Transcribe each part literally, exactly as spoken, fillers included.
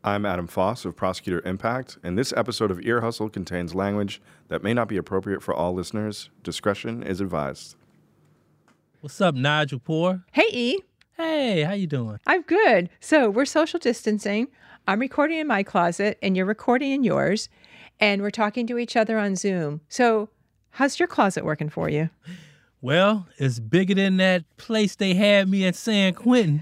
I'm Adam Foss of Prosecutor Impact, and this episode of Ear Hustle contains language that may not be appropriate for all listeners. Discretion is advised. What's up, Nigel Poor? Hey, E. Hey, how you doing? I'm good. So we're social distancing. I'm recording in my closet, and you're recording in yours, and we're talking to each other on Zoom. So how's your closet working for you? Well, it's bigger than that place they had me at San Quentin.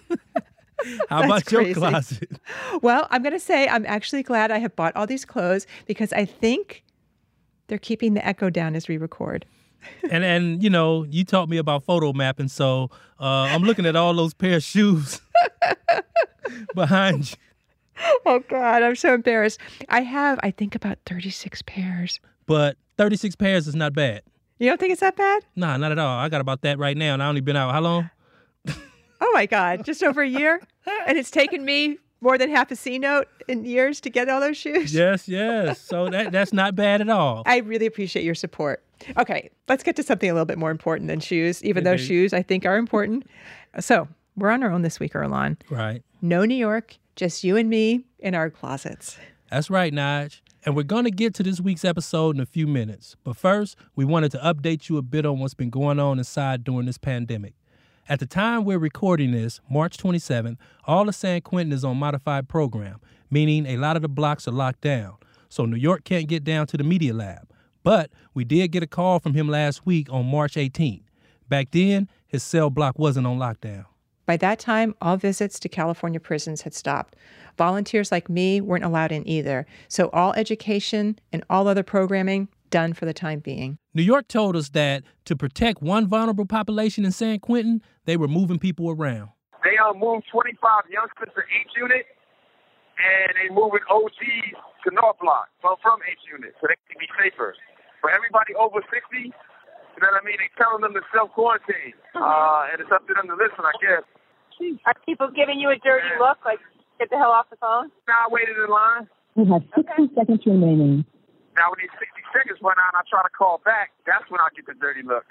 How about crazy. your closet? Well, I'm going to say I'm actually glad I have bought all these clothes because I think they're keeping the echo down as we record. and, and you know, you taught me about photo mapping, so uh, I'm looking at all those pair of shoes behind you. Oh, God, I'm so embarrassed. I have, I think, about thirty-six pairs. But thirty-six pairs is not bad. You don't think it's that bad? Nah, not at all. I got about that right now, and I only been out how long? Oh, my God, just over a year? And it's taken me more than half a C note in years to get all those shoes? Yes, yes. So that that's not bad at all. I really appreciate your support. Okay, let's get to something a little bit more important than shoes, even Yeah, though baby. shoes I think are important. So we're on our own this week, Earlonne. Right. No New York, just you and me in our closets. That's right, Nige. And we're going to get to this week's episode in a few minutes. But first, we wanted to update you a bit on what's been going on inside during this pandemic. At the time we're recording this, March twenty-seventh, all of San Quentin is on modified program, meaning a lot of the blocks are locked down. So New York can't get down to the media lab. But we did get a call from him last week on March eighteenth. Back then, his cell block wasn't on lockdown. By that time, all visits to California prisons had stopped. Volunteers like me weren't allowed in either. So all education and all other programming done for the time being. New York told us that to protect one vulnerable population in San Quentin, they were moving people around. They uh, moved twenty-five youngsters to H Unit, and they moving O Gs to North Block from, from H Unit, so they can be safer. For everybody over sixty, you know what I mean, they telling them to self-quarantine, uh, and it's up to them to listen, I guess. Are people giving you a dirty look, like, get the hell off the phone? Now I waited in line. You have sixty okay. seconds remaining. Now when these sixty seconds run out and I try to call back, that's when I get the dirty look.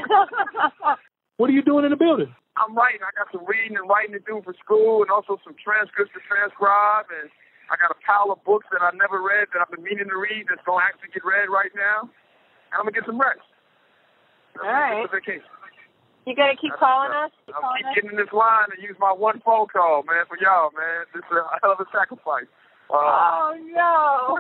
What are you doing in the building? I'm writing. I got some reading and writing to do for school and also some transcripts to transcribe. And I got a pile of books that I never read that I've been meaning to read that's going to actually get read right now. And I'm going to get some rest. All right. Vacation. You got to keep that's calling us? Keep I'll keep us? getting in this line and use my one phone call, man, for y'all, man. This is a hell of a sacrifice. Uh, oh, no.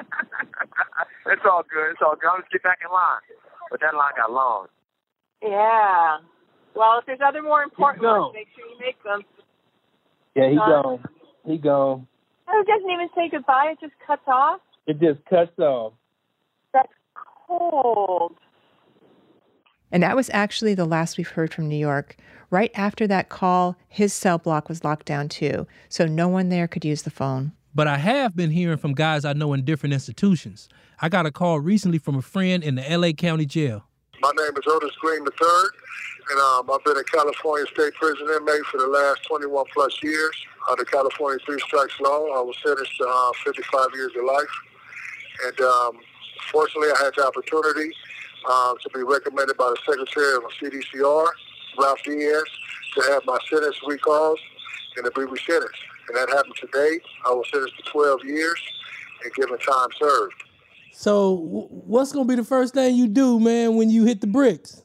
It's all good. It's all good. I'll just get back in line. But that line got long. Yeah. Well, if there's other more important ones, make sure you make them. Yeah, he gone. He gone. Oh, it doesn't even say goodbye. It just cuts off? It just cuts off. That's cold. And that was actually the last we've heard from New York. Right after that call, his cell block was locked down too, so no one there could use the phone. But I have been hearing from guys I know in different institutions. I got a call recently from a friend in the L A County Jail. My name is Otis Green the third, and um, I've been a California State Prison inmate for the last twenty-one plus years. Under California Three Strikes Law, I was sentenced to uh, fifty-five years of life. And um, fortunately, I had the opportunity uh, to be recommended by the Secretary of C D C R, Ralph Diaz, to have my sentence recalled and to be resentenced. And that happened today. I was sentenced to twelve years and given time served. So what's going to be the first thing you do, man, when you hit the bricks?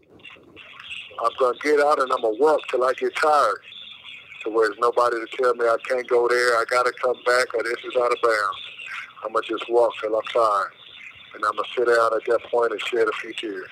I'm going to get out and I'm going to walk till I get tired. So there's nobody to tell me I can't go there, I got to come back, or this is out of bounds. I'm going to just walk till I'm tired. And I'm going to sit down at that point and shed a few tears.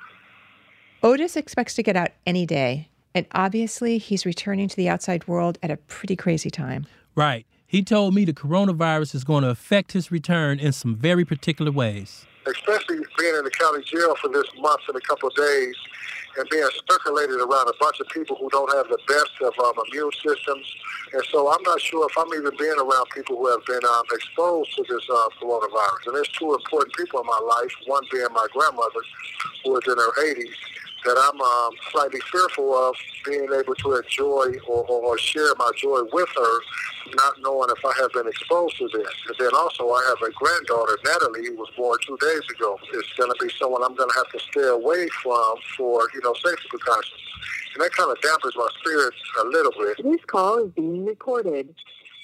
Otis expects to get out any day. And obviously, he's returning to the outside world at a pretty crazy time. Right. He told me the coronavirus is going to affect his return in some very particular ways. Especially being in the county jail for this month and a couple of days and being circulated around a bunch of people who don't have the best of um, immune systems. And so I'm not sure if I'm even being around people who have been um, exposed to this uh, coronavirus. And there's two important people in my life, one being my grandmother, who is in her eighties. That I'm um, slightly fearful of being able to enjoy or, or, or share my joy with her, not knowing if I have been exposed to this. And then also I have a granddaughter, Natalie, who was born two days ago. It's going to be someone I'm going to have to stay away from for, you know, safety precautions. And that kind of dampens my spirits a little bit. This call is being recorded.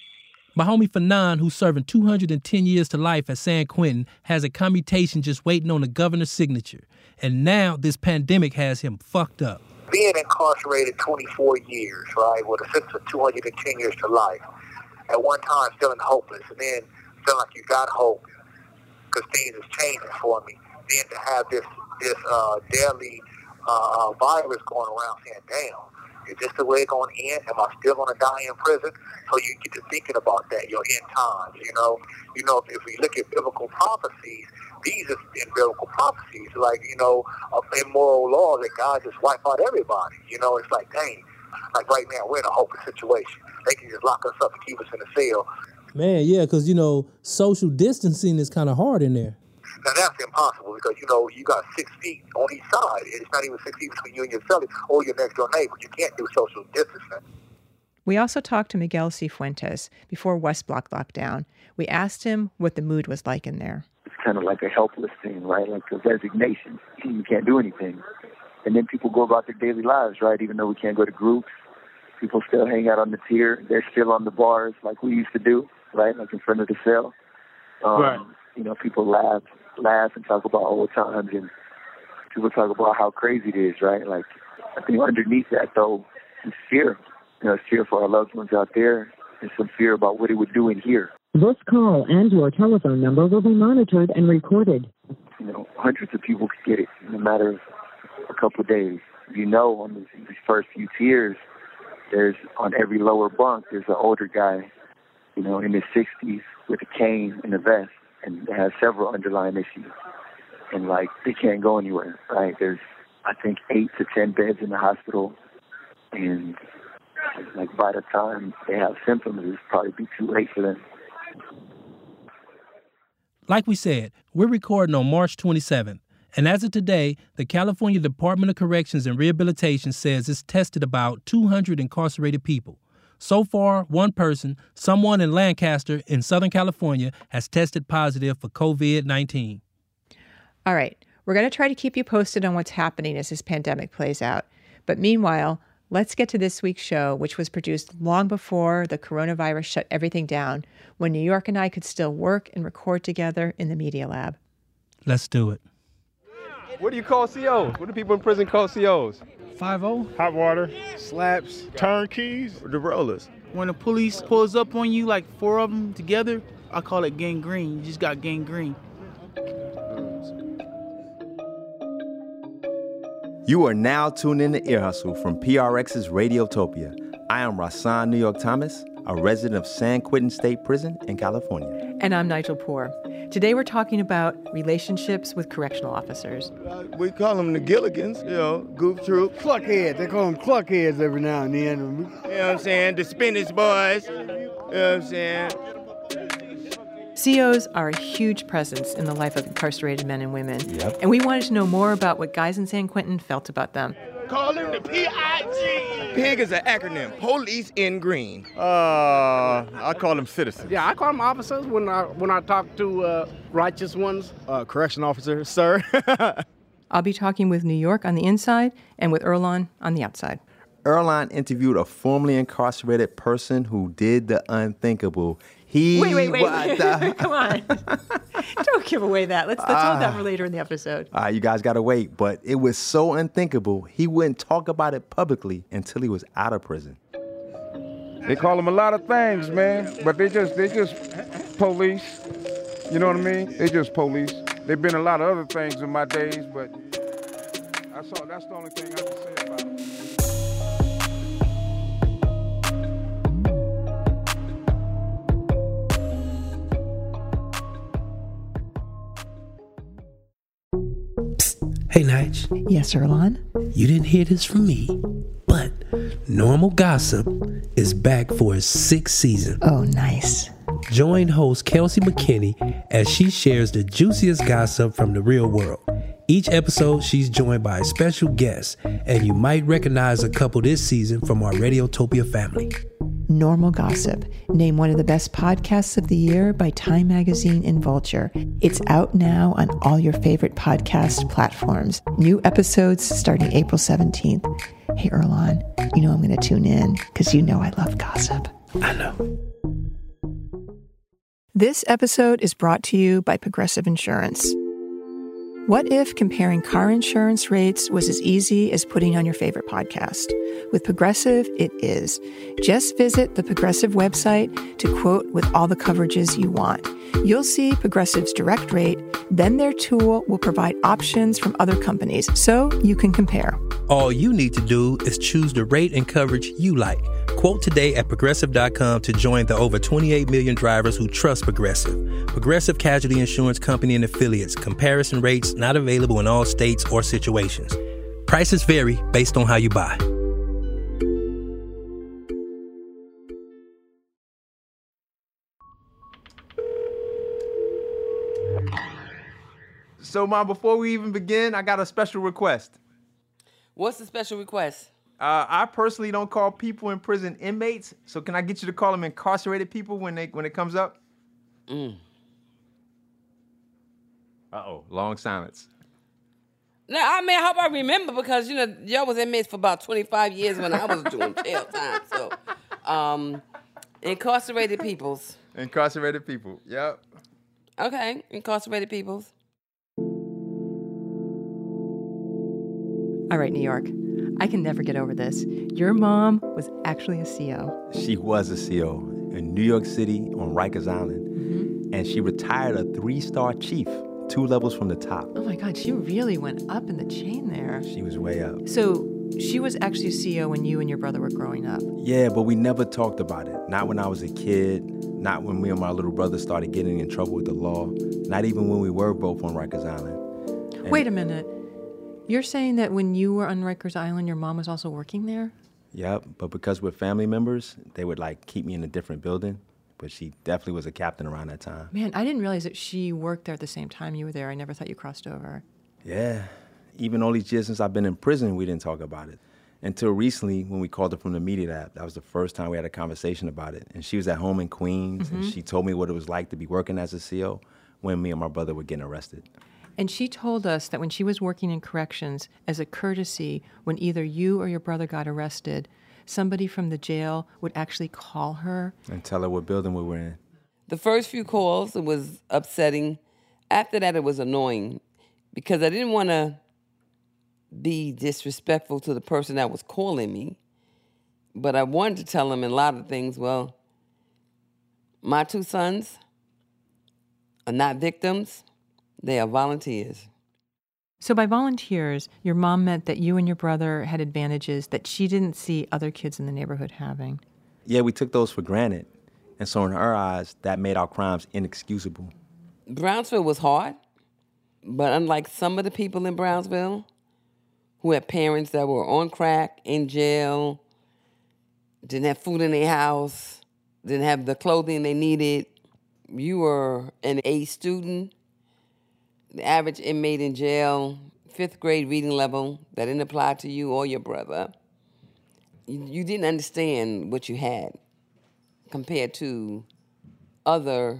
My homie Fanon, who's serving two hundred ten years to life at San Quentin, has a commutation just waiting on the governor's signature. And now this pandemic has him fucked up. Being incarcerated twenty-four years, right, with a sentence of two hundred ten years to life, at one time feeling hopeless, and then feeling like you got hope because things is changing for me. Then to have this this uh, deadly uh, virus going around, saying, damn, is this the way it's going to end? Am I still going to die in prison? So you get to thinking about that, your end times, you know. You know, if, if we look at biblical prophecies, these are in biblical prophecies, like, you know, of immoral law that God just wipe out everybody. You know, it's like, dang, like right now we're in a hopeless situation. They can just lock us up and keep us in a cell. Man, yeah, because, you know, social distancing is kind of hard in there. Now, that's impossible because, you know, you got six feet on each side. It's not even six feet between you and your cellie or your next door neighbor. You can't do social distancing. We also talked to Miguel Cifuentes before West Block lockdown. We asked him what the mood was like in there. It's kind of like a helpless thing, right? Like a resignation. You can't do anything. And then people go about their daily lives, right? Even though we can't go to groups, people still hang out on the tier. They're still on the bars like we used to do, right? Like in front of the cell. Um, right. You know, people laugh, laugh and talk about old times, and people talk about how crazy it is, right? Like, I think underneath that, though, is fear. You know, it's fear for our loved ones out there, and some fear about what it would do in here. This call and your telephone number will be monitored and recorded. You know, hundreds of people could get it in a matter of a couple of days. You know, on these, these first few tiers, there's, on every lower bunk, there's an older guy, you know, in his sixties with a cane and a vest, and they have several underlying issues. And, like, they can't go anywhere, right? There's, I think, eight to ten beds in the hospital, and, like, by the time they have symptoms, it'll probably be too late for them. Like we said, we're recording on March twenty-seventh. And as of today, the California Department of Corrections and Rehabilitation says it's tested about two hundred incarcerated people. So far, one person, someone in Lancaster in Southern California, has tested positive for covid nineteen. All right, we're going to try to keep you posted on what's happening as this pandemic plays out. But meanwhile, let's get to this week's show, which was produced long before the coronavirus shut everything down, when New York and I could still work and record together in the Media Lab. Let's do it. What do you call C Os? What do people in prison call C Os? five oh. Hot water. Slaps. Turnkeys. The rollers. When the police pulls up on you, like four of them together, I call it gangrene. You just got gangrene. You are now tuned in to Ear Hustle from P R X's Radiotopia. I am Rasan New York Thomas, a resident of San Quentin State Prison in California. And I'm Nigel Poor. Today we're talking about relationships with correctional officers. Uh, we call them the Gilligans, you know, goof troop. Cluckheads. They call them cluckheads every now and then. You know what I'm saying? The Spanish boys. You know what I'm saying? C Os are a huge presence in the life of incarcerated men and women. Yep. And we wanted to know more about what guys in San Quentin felt about them. Call them the P I G. PIG is an acronym. Police in Green. Uh, I call them citizens. Yeah, I call them officers when I when I talk to uh, righteous ones. Uh, correction officer, sir. I'll be talking with New York on the inside and with Earlonne on the outside. Earlonne interviewed a formerly incarcerated person who did the unthinkable. He wait, wait, wait. was the... Come on. Don't give away that. Let's, let's uh, hold that for later in the episode. Uh, you guys got to wait. But it was so unthinkable, he wouldn't talk about it publicly until he was out of prison. They call them a lot of things, man. But they just they just police. You know what I mean? They just police. They've been a lot of other things in my days, but that's, all, that's the only thing I can say about it. Hey, Nige. Yes, Earlonne? You didn't hear this from me, but Normal Gossip is back for its sixth season. Oh, nice. Join host Kelsey McKinney as she shares the juiciest gossip from the real world. Each episode, she's joined by a special guest, and you might recognize a couple this season from our Radiotopia family. Normal Gossip, named one of the best podcasts of the year by Time Magazine and Vulture. It's out now on all your favorite podcast platforms. New episodes starting April seventeenth. Hey, Earlonne, you know I'm going to tune in because you know I love gossip. I know. This episode is brought to you by Progressive Insurance. What if comparing car insurance rates was as easy as putting on your favorite podcast? With Progressive, it is. Just visit the Progressive website to quote with all the coverages you want. You'll see Progressive's direct rate, then their tool will provide options from other companies so you can compare. All you need to do is choose the rate and coverage you like. Quote today at Progressive dot com to join the over twenty-eight million drivers who trust Progressive. Progressive Casualty Insurance Company and Affiliates. Comparison rates not available in all states or situations. Prices vary based on how you buy. So, Mom, before we even begin, I got a special request. What's the special request? Uh, I personally don't call people in prison inmates, so can I get you to call them incarcerated people when they when it comes up? Mm. Uh-oh, long silence. No, I mean, I hope I remember because, you know, y'all was inmates for about twenty-five years when I was doing jail time. So, um, incarcerated peoples. Incarcerated people, yep. Okay, incarcerated peoples. All right, New York. I can never get over this. Your mom was actually a C O. She was a C O in New York City on Rikers Island, mm-hmm. and she retired a three-star chief, two levels from the top. Oh my God, she really went up in the chain there. She was way up. So she was actually a C O when you and your brother were growing up? Yeah, but we never talked about it. Not when I was a kid, not when me and my little brother started getting in trouble with the law, not even when we were both on Rikers Island. And wait a minute. You're saying that when you were on Rikers Island, your mom was also working there? Yep, but because we're family members, they would like keep me in a different building. But she definitely was a captain around that time. Man, I didn't realize that she worked there at the same time you were there. I never thought you crossed over. Yeah, even all these years since I've been in prison, we didn't talk about it. Until recently, when we called her from the Media Lab, that was the first time we had a conversation about it. And she was at home in Queens, mm-hmm. and she told me what it was like to be working as a C O when me and my brother were getting arrested. And she told us that when she was working in corrections, as a courtesy, when either you or your brother got arrested, somebody from the jail would actually call her. And tell her what building we were in. The first few calls, it was upsetting. After that, it was annoying because I didn't want to be disrespectful to the person that was calling me. But I wanted to tell them a lot of things. Well, my two sons are not victims. They are volunteers. So by volunteers, your mom meant that you and your brother had advantages that she didn't see other kids in the neighborhood having. Yeah, we took those for granted. And so in her eyes, that made our crimes inexcusable. Brownsville was hard, but unlike some of the people in Brownsville who had parents that were on crack, in jail, didn't have food in their house, didn't have the clothing they needed, you were an A student. The average inmate in jail, fifth grade reading level, that didn't apply to you or your brother. You, you didn't understand what you had compared to other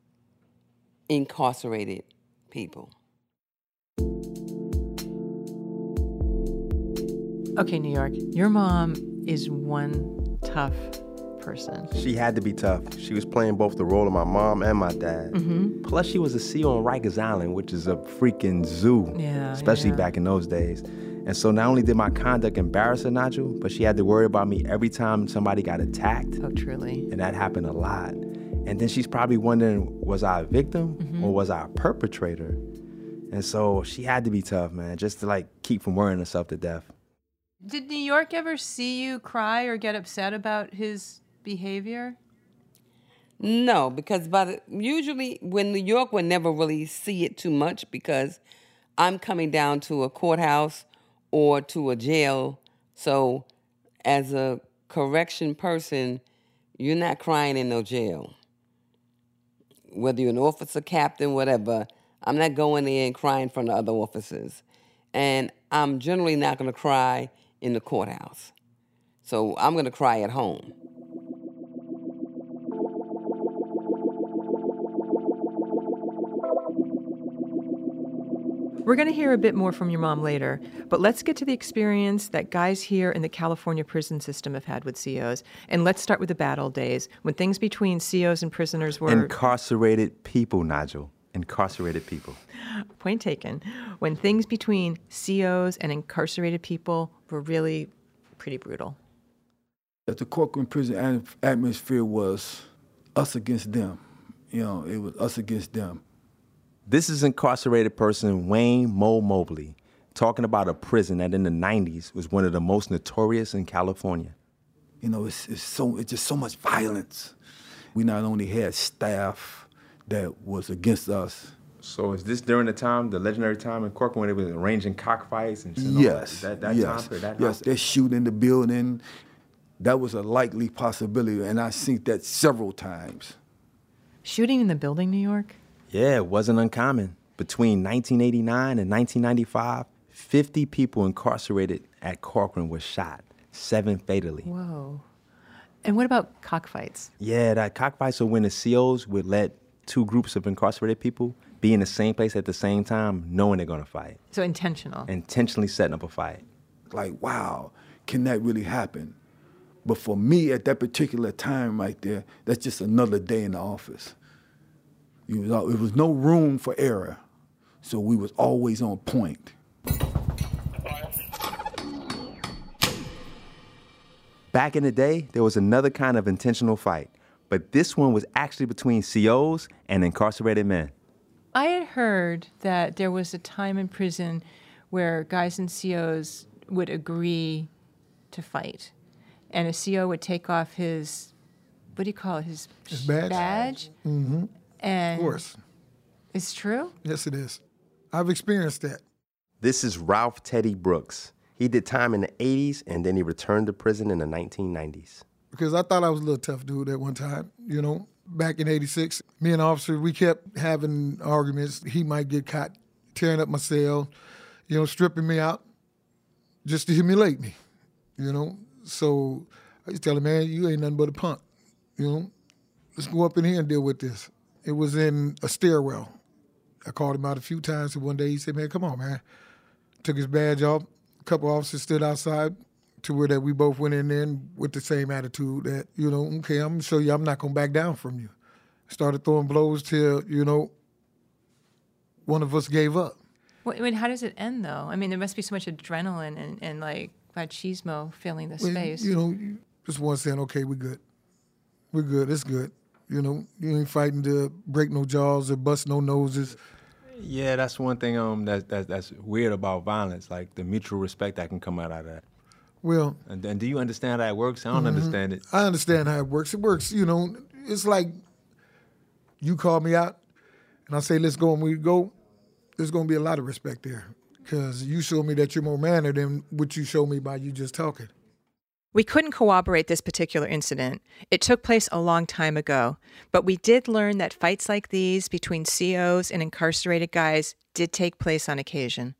incarcerated people. Okay, New York, your mom is one tough person. She had to be tough. She was playing both the role of my mom and my dad. Mm-hmm. Plus, she was a C O on Rikers Island, which is a freaking zoo, yeah, especially yeah. back in those days. And so not only did my conduct embarrass her, Nigel, but she had to worry about me every time somebody got attacked. Oh, truly. And that happened a lot. And then she's probably wondering, was I a victim mm-hmm. or was I a perpetrator? And so she had to be tough, man, just to like keep from worrying herself to death. Did New York ever see you cry or get upset about his behavior? No, because by the, usually when New York would never really see it too much because I'm coming down to a courthouse or to a jail. So as a correction person, you're not crying in no jail. Whether you're an officer, captain, whatever, I'm not going there and crying in front of other officers. And I'm generally not going to cry in the courthouse. So I'm going to cry at home. We're going to hear a bit more from your mom later, but let's get to the experience that guys here in the California prison system have had with C Os. And let's start with the bad old days, when things between C Os and prisoners were... Incarcerated people, Nigel. Incarcerated people. Point taken. When things between C Os and incarcerated people were really pretty brutal. The Corcoran prison atmosphere was us against them. You know, it was us against them. This is incarcerated person Wayne Mo Mobley talking about a prison that in the nineties was one of the most notorious in California. You know, it's, it's so it's just so much violence. We not only had staff that was against us. So is this during the time, the legendary time in Corcoran, when they were arranging cockfights and shit? Yes, that, that yes, time period, that yes. They're shooting the building. That was a likely possibility, and I've seen that several times. Shooting in the building, New York? Yeah, it wasn't uncommon. Between nineteen eighty-nine and nineteen ninety-five, fifty people incarcerated at Corcoran were shot, seven fatally. Whoa. And what about cockfights? Yeah, that cockfights are when the C Os would let two groups of incarcerated people be in the same place at the same time, knowing they're gonna fight. So intentional. Intentionally setting up a fight. Like, wow, can that really happen? But for me, at that particular time right there, that's just another day in the office. It was, it was no room for error, so we was always on point. Back in the day, there was another kind of intentional fight, but this one was actually between C Os and incarcerated men. I had heard that there was a time in prison where guys and C Os would agree to fight, and a C O would take off his, what do you call it, his, his badge? badge? Mm-hmm. And of course. It's true? Yes, it is. I've experienced that. This is Ralph Teddy Brooks. He did time in the eighties, and then he returned to prison in the nineteen nineties. Because I thought I was a little tough dude at one time, you know. Back in eighty-six, me and the officer, we kept having arguments. He might get caught tearing up my cell, you know, stripping me out just to humiliate me, you know. So I used to tell him, man, you ain't nothing but a punk, you know. Let's go up in here and deal with this. It was in a stairwell. I called him out a few times, and one day he said, man, come on, man. Took his badge off. A couple officers stood outside to where that we both went in there with the same attitude that, you know, okay, I'm going to show you I'm not going to back down from you. Started throwing blows till, you know, one of us gave up. Well, I mean, how does it end, though? I mean, there must be so much adrenaline and, and like, machismo filling the well, space. You know, just one saying, okay, we're good. We're good. It's good. You know, you ain't fighting to break no jaws or bust no noses. Yeah, that's one thing um that, that that's weird about violence, like the mutual respect that can come out of that. Well, and, and do you understand how it works? I don't mm-hmm. understand it. I understand how it works. It works, you know. It's like you call me out, and I say, let's go, and we go. There's going to be a lot of respect there because you show me that you're more mannered than what you show me by you just talking. We couldn't corroborate this particular incident. It took place a long time ago, but we did learn that fights like these between C Os and incarcerated guys did take place on occasion.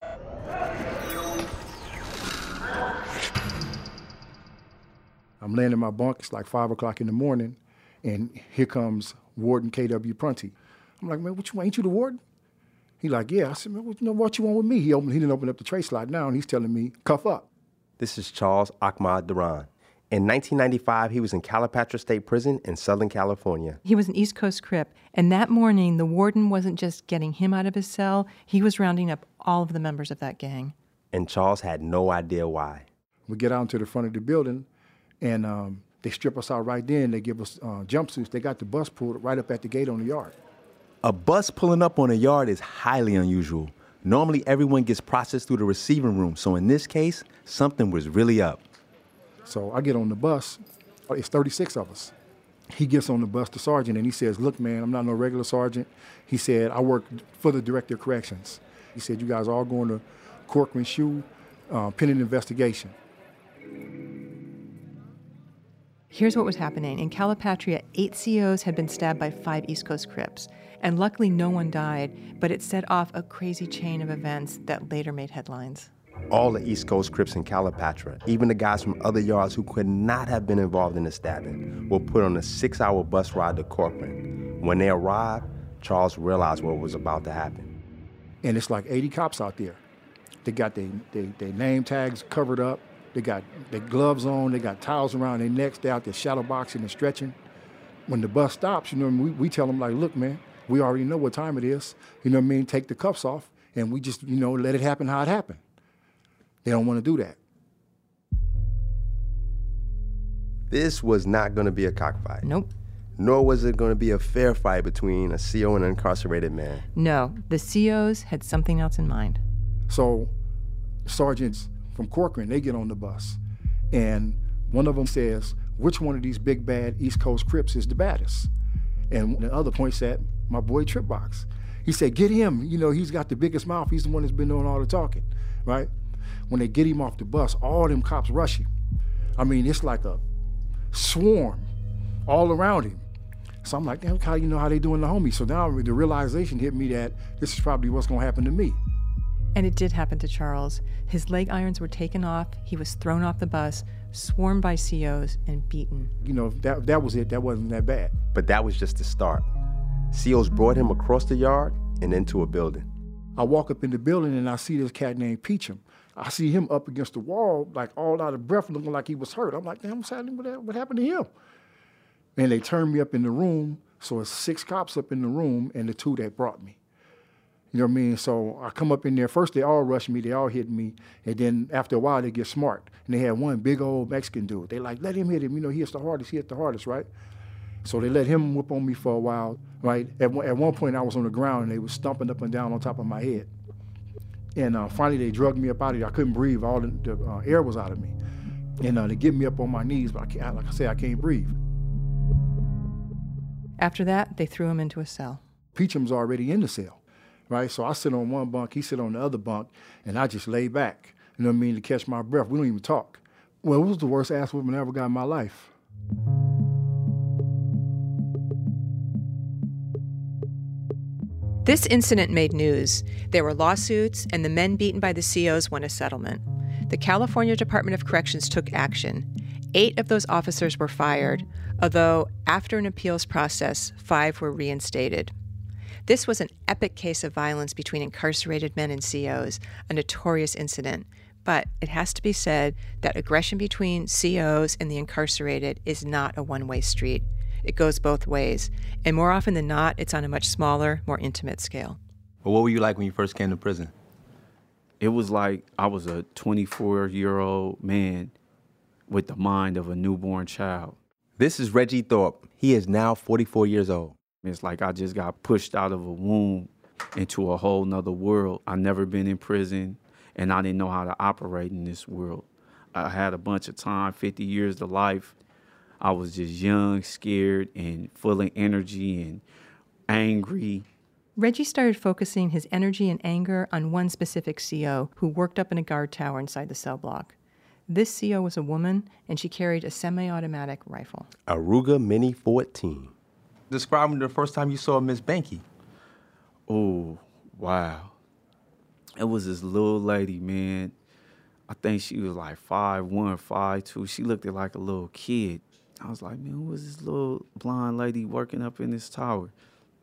I'm laying in my bunk, it's like five o'clock in the morning, and here comes Warden K W Prunty. I'm like, man, what you want? Ain't you the warden? He like, yeah. I said, man, what you, know, what you want with me? He opened, he didn't open up the tray slide now, and he's telling me, cuff up. This is Charles Ahmad Duran. In nineteen ninety-five, he was in Calipatria State Prison in Southern California. He was an East Coast Crip, and that morning, the warden wasn't just getting him out of his cell, he was rounding up all of the members of that gang. And Charles had no idea why. We get out into the front of the building, and um, they strip us out right then. They give us uh, jumpsuits. They got the bus pulled right up at the gate on the yard. A bus pulling up on a yard is highly unusual. Normally, everyone gets processed through the receiving room, so in this case, something was really up. So I get on the bus. It's thirty-six of us. He gets on the bus, the sergeant, and he says, look, man, I'm not no regular sergeant. He said, I work for the Director of Corrections. He said, you guys are all going to Corcoran Shoe, uh, pending investigation. Here's what was happening. In Calipatria, eight C Os had been stabbed by five East Coast Crips. And luckily, no one died, but it set off a crazy chain of events that later made headlines. All the East Coast Crips in Calipatria, even the guys from other yards who could not have been involved in the stabbing, were put on a six-hour bus ride to Corcoran. When they arrived, Charles realized what was about to happen. and it's like eighty cops out there. They got their they, they name tags covered up. They got their gloves on. They got towels around their necks. They're out there shadow boxing and stretching. When the bus stops, you know, we, we tell them, like, look, man, we already know what time it is. You know what I mean? Take the cuffs off, and we just, you know, let it happen how it happened. They don't want to do that. This was not going to be a cockfight. Nope. Nor was it going to be a fair fight between a C O and an incarcerated man. No, the C Os had something else in mind. So sergeants from Corcoran, they get on the bus, and one of them says, which one of these big bad East Coast Crips is the baddest? And the other points at my boy Tripbox. He said, get him. You know, he's got the biggest mouth. He's the one that's been doing all the talking, right? When they get him off the bus, all them cops rush him. I mean, it's like a swarm all around him. So I'm like, damn, how you know how they doing the homie? So now the realization hit me that this is probably what's gonna happen to me. And it did happen to Charles. His leg irons were taken off, he was thrown off the bus, swarmed by C Os, and beaten. You know, that, that was it, that wasn't that bad. But that was just the start. C Os brought him across the yard and into a building. I walk up in the building and I see this cat named Peachum. I see him up against the wall, like all out of breath, looking like he was hurt. I'm like, damn, what's happening with that? What happened to him? And they turned me up in the room, so it's six cops up in the room and the two that brought me. You know what I mean? So I come up in there, first they all rush me, they all hit me, and then after a while they get smart. And they had one big old Mexican dude. They like, let him hit him, you know, he hits the hardest, he hit the hardest, right? So they let him whip on me for a while, right? At one, at one point I was on the ground and they was stomping up and down on top of my head. And uh, finally they drugged me up out of there. I couldn't breathe, all the, the uh, air was out of me. And uh, they get me up on my knees, but I can't, like I say, I can't breathe. After that, they threw him into a cell. Peachum's already in the cell, right? So I sit on one bunk, he sit on the other bunk, and I just lay back, you know what I mean, to catch my breath. We don't even talk. Well, it was the worst ass whooping I ever got in my life. This incident made news. There were lawsuits, and the men beaten by the C Os won a settlement. The California Department of Corrections took action. Eight of those officers were fired, although after an appeals process, five were reinstated. This was an epic case of violence between incarcerated men and C Os, a notorious incident. But it has to be said that aggression between C Os and the incarcerated is not a one-way street. It goes both ways, and more often than not, it's on a much smaller, more intimate scale. Well, what were you like when you first came to prison? It was like I was a twenty-four-year-old man with the mind of a newborn child. This is Reggie Thorpe. He is now forty-four years old. It's like I just got pushed out of a womb into a whole nother world. I never been in prison, and I didn't know how to operate in this world. I had a bunch of time, fifty years to life. I was just young, scared, and full of energy and angry. Reggie started focusing his energy and anger on one specific C O who worked up in a guard tower inside the cell block. This C O was a woman, and she carried a semi-automatic rifle. A Ruger Mini fourteen. Describe me the first time you saw Miss Banky. Oh, wow. It was this little lady, man. I think she was like five one, five two. She looked like a little kid. I was like, man, who was this little blonde lady working up in this tower?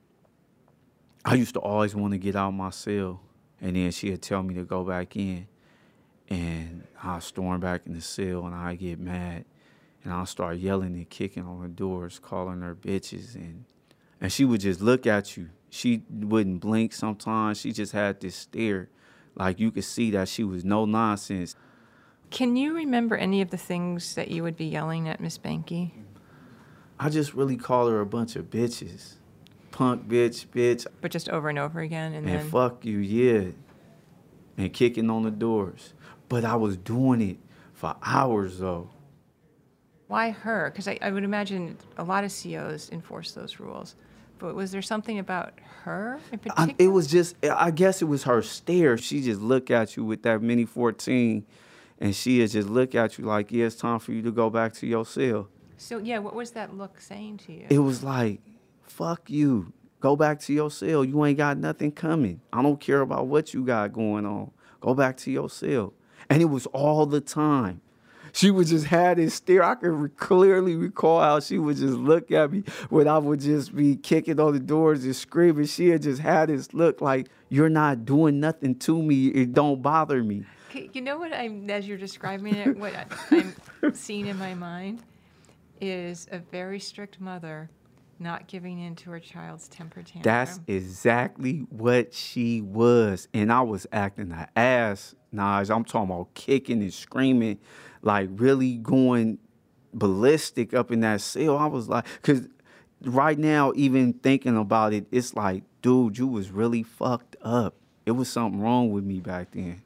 I used to always want to get out of my cell, and then she'd tell me to go back in, and I'd storm back in the cell, and I'd get mad, and I'd start yelling and kicking on her doors, calling her bitches, and and she would just look at you. She wouldn't blink sometimes. She just had this stare, like you could see that she was no nonsense. Can you remember any of the things that you would be yelling at Miss Banky? I just really call her a bunch of bitches. Punk bitch, bitch. But just over and over again, and, and then... fuck you, yeah. And kicking on the doors. But I was doing it for hours, though. Why her? Because I, I would imagine a lot of C Os enforce those rules. But was there something about her in particular? I, it was just, I guess it was her stare. She just look at you with that Mini fourteen, and she would just look at you like, yeah, it's time for you to go back to your cell. So, yeah, what was that look saying to you? It was like, fuck you. Go back to your cell. You ain't got nothing coming. I don't care about what you got going on. Go back to your cell. And it was all the time. She would just have this stare. I can re- clearly recall how she would just look at me when I would just be kicking on the doors and screaming. She had just had this look like, you're not doing nothing to me. It don't bother me. You know what I'm, as you're describing it, what I'm seeing in my mind is a very strict mother not giving in to her child's temper tantrum. That's exactly what she was. And I was acting an ass, Naj. I'm talking about kicking and screaming, like really going ballistic up in that cell. I was like, because right now, even thinking about it, it's like, dude, you was really fucked up. It was something wrong with me back then.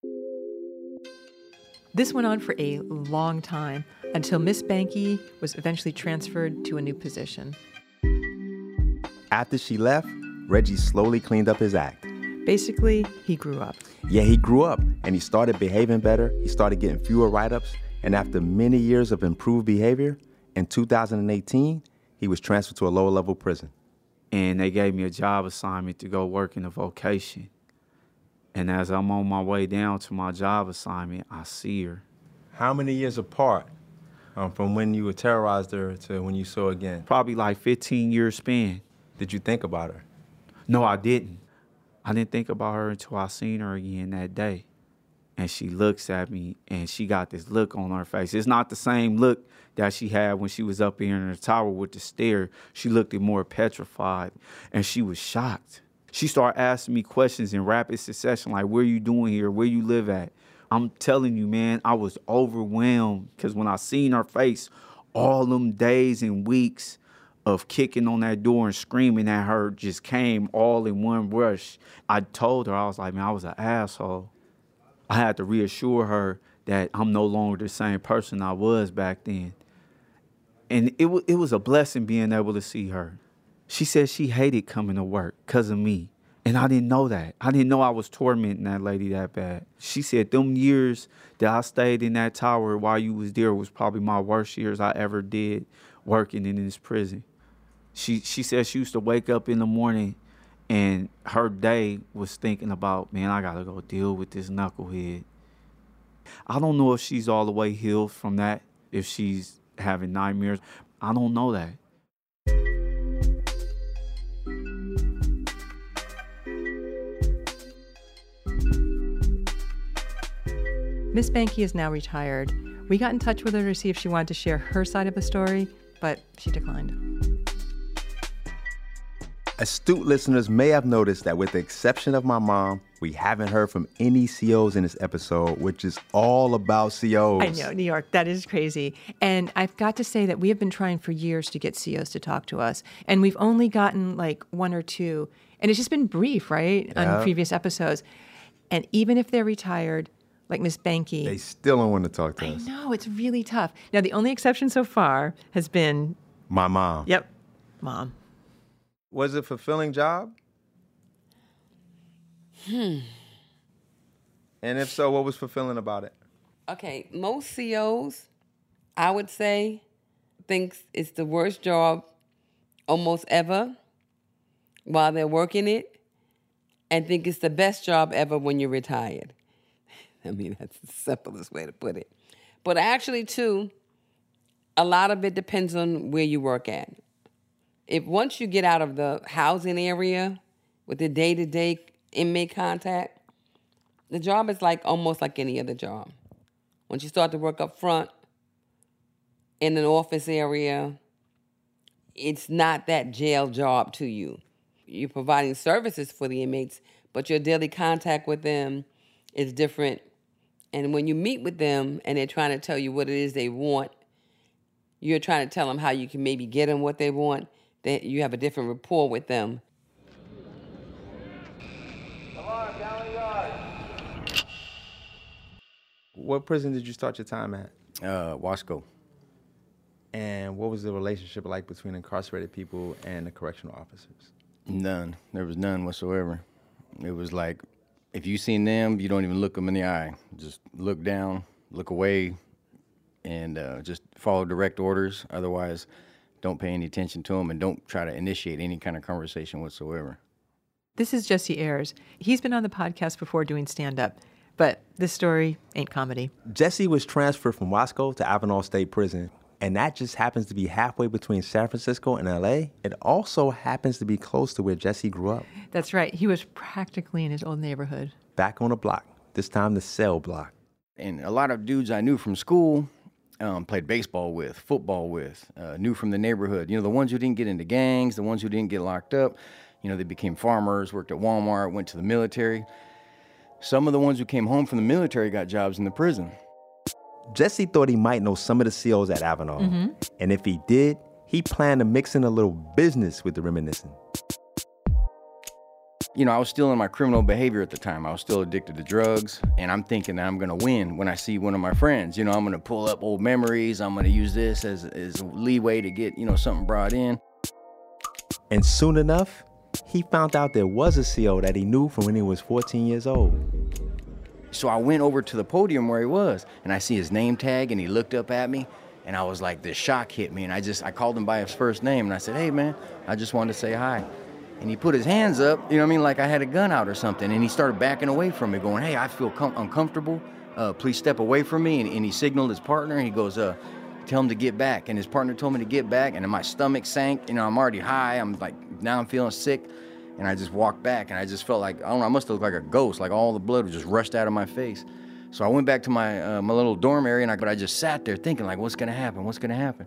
This went on for a long time until Miss Banky was eventually transferred to a new position. After she left, Reggie slowly cleaned up his act. Basically, he grew up. Yeah, he grew up, and he started behaving better. He started getting fewer write-ups, and after many years of improved behavior, in two thousand eighteen, he was transferred to a lower-level prison. And they gave me a job assignment to go work in a vocation. And as I'm on my way down to my job assignment, I see her. How many years apart um, from when you terrorized her to when you saw her again? Probably like fifteen years span. Did you think about her? No, I didn't. I didn't think about her until I seen her again that day. And she looks at me, and she got this look on her face. It's not the same look that she had when she was up here in the tower with the stare. She looked more petrified, and she was shocked. She started asking me questions in rapid succession, like, where you doing here? Where you live at? I'm telling you, man, I was overwhelmed because when I seen her face, all them days and weeks of kicking on that door and screaming at her just came all in one rush. I told her, I was like, man, I was an asshole. I had to reassure her that I'm no longer the same person I was back then. And it, w- it was a blessing being able to see her. She said she hated coming to work because of me. And I didn't know that. I didn't know I was tormenting that lady that bad. She said them years that I stayed in that tower while you was there was probably my worst years I ever did working in this prison. She she said she used to wake up in the morning and her day was thinking about, man, I got to go deal with this knucklehead. I don't know if she's all the way healed from that, if she's having nightmares. I don't know that. Miss Banky is now retired. We got in touch with her to see if she wanted to share her side of the story, but she declined. Astute listeners may have noticed that with the exception of my mom, we haven't heard from any C Os in this episode, which is all about C Os. I know, New York, that is crazy. And I've got to say that we have been trying for years to get C Os to talk to us, and we've only gotten like one or two. And it's just been brief, right, Yeah. on previous episodes. And even if they're retired, like Miss Banky, They still don't want to talk to I us. know, it's really tough. Now, the only exception so far has been, My mom. yep, Mom. Was it a fulfilling job? Hmm. And if so, what was fulfilling about it? Okay, most C Os, I would say, thinks it's the worst job almost ever while they're working it, and think it's the best job ever when you're retired. I mean, that's the simplest way to put it. But actually, too, a lot of it depends on where you work at. If once you get out of the housing area with the day-to-day inmate contact, the job is like almost like any other job. Once you start to work up front in an office area, it's not that jail job to you. You're providing services for the inmates, but your daily contact with them is different. And when you meet with them and they're trying to tell you what it is they want, you're trying to tell them how you can maybe get them what they want. That you have a different rapport with them. What prison did you start your time at? Uh, Wasco. And what was the relationship like between incarcerated people and the correctional officers? None. There was none whatsoever. It was like, if you seen them, you don't even look them in the eye. Just look down, look away, and uh, just follow direct orders. Otherwise, don't pay any attention to them and don't try to initiate any kind of conversation whatsoever. This is Jesse Ayers. He's been on the podcast before doing stand-up. But this story ain't comedy. Jesse was transferred from Wasco to Avenal State Prison, and that just happens to be halfway between San Francisco and L A. It also happens to be close to where Jesse grew up. That's right. He was practically in his old neighborhood. Back on the block, this time the cell block. And a lot of dudes I knew from school, um, played baseball with, football with, uh, knew from the neighborhood. You know, the ones who didn't get into gangs, the ones who didn't get locked up, you know, they became farmers, worked at Walmart, went to the military. Some of the ones who came home from the military got jobs in the prison. Jesse thought he might know some of the C Os at Avenal. Mm-hmm. And if he did, he planned to mix in a little business with the reminiscent. You know, I was still in my criminal behavior at the time. I was still addicted to drugs, and I'm thinking that I'm gonna win when I see one of my friends. You know, I'm gonna pull up old memories. I'm gonna use this as, as leeway to get, you know, something brought in. And soon enough, he found out there was a C O that he knew from when he was fourteen years old. So I went over to the podium where he was, and I see his name tag, and he looked up at me, and I was like, this shock hit me, and I just, I called him by his first name, and I said, hey, man, I just wanted to say hi. And he put his hands up, you know what I mean, like I had a gun out or something, and he started backing away from me, going, hey, I feel com- uncomfortable, uh, please step away from me, and, and he signaled his partner, and he goes, uh, tell him to get back, and his partner told me to get back, and then my stomach sank, you know, I'm already high, I'm like, now I'm feeling sick. And I just walked back, and I just felt like, I don't know, I must have looked like a ghost, like all the blood just rushed out of my face. So I went back to my uh, my little dorm area, and I, but I just sat there thinking, like, what's gonna happen? What's gonna happen?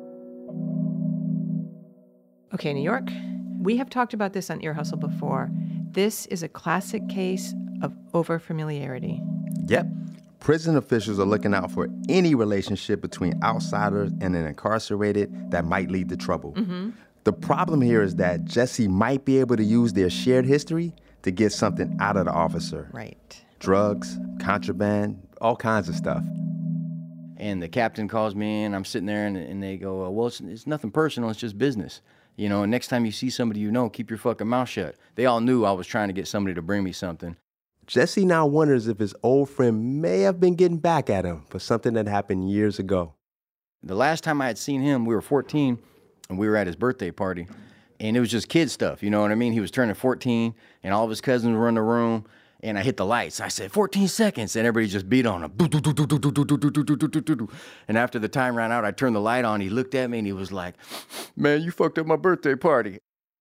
Okay, New York, we have talked about this on Ear Hustle before. This is a classic case of overfamiliarity. Yep. Prison officials are looking out for any relationship between outsiders and an incarcerated that might lead to trouble. Mm-hmm. The problem here is that Jesse might be able to use their shared history to get something out of the officer. Right. Drugs, contraband, all kinds of stuff. And the captain calls me in, I'm sitting there, and, and they go, well, it's, it's nothing personal, it's just business. You know, and next time you see somebody you know, keep your fucking mouth shut. They all knew I was trying to get somebody to bring me something. Jesse now wonders if his old friend may have been getting back at him for something that happened years ago. The last time I had seen him, we were fourteen, and we were at his birthday party, and it was just kid stuff, you know what I mean? He was turning fourteen, and all of his cousins were in the room, and I hit the lights. I said, fourteen seconds, and everybody just beat on him. And after the time ran out, I turned the light on. He looked at me, and he was like, man, you fucked up my birthday party.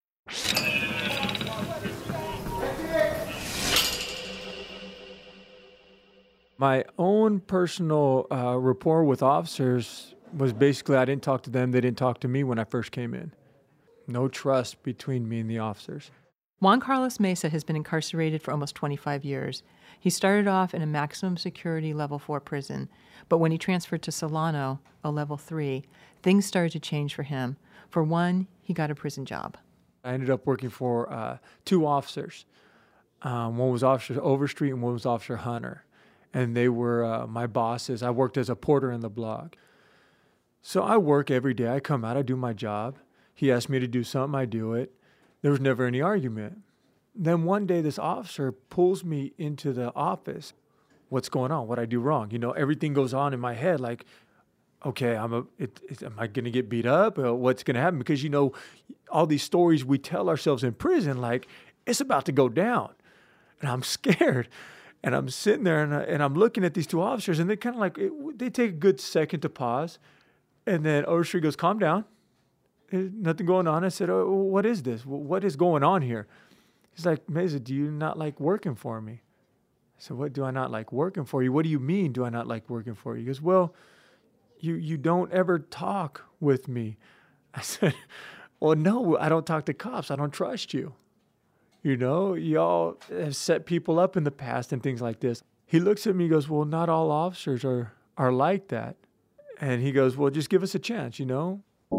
My own personal uh, rapport with officers was basically I didn't talk to them, they didn't talk to me when I first came in. No trust between me and the officers. Juan Carlos Mesa has been incarcerated for almost twenty-five years. He started off in a maximum security level four prison, but when he transferred to Solano, a level three, things started to change for him. For one, he got a prison job. I ended up working for uh, two officers. Um, one was Officer Overstreet and one was Officer Hunter. And they were uh, my bosses. I worked as a porter in the block. So I work every day. I come out, I do my job. He asked me to do something, I do it. There was never any argument. Then one day this officer pulls me into the office. What's going on? What I do wrong? You know, everything goes on in my head like, okay, I'm a, it, it, am I going to get beat up? Uh, what's going to happen? Because, you know, all these stories we tell ourselves in prison, like, it's about to go down. And I'm scared. And I'm sitting there and, I, and I'm looking at these two officers, and they kind of like, it, they take a good second to pause. And then Overstreet goes, calm down. There's nothing going on. I said, oh, what is this? What is going on here? He's like, Mesa, do you not like working for me? I said, what do I not like working for you? What do you mean, do I not like working for you? He goes, well, you, you don't ever talk with me. I said, well, no, I don't talk to cops. I don't trust you. You know, y'all have set people up in the past and things like this. He looks at me and goes, well, not all officers are, are like that. And he goes, well, just give us a chance, you know?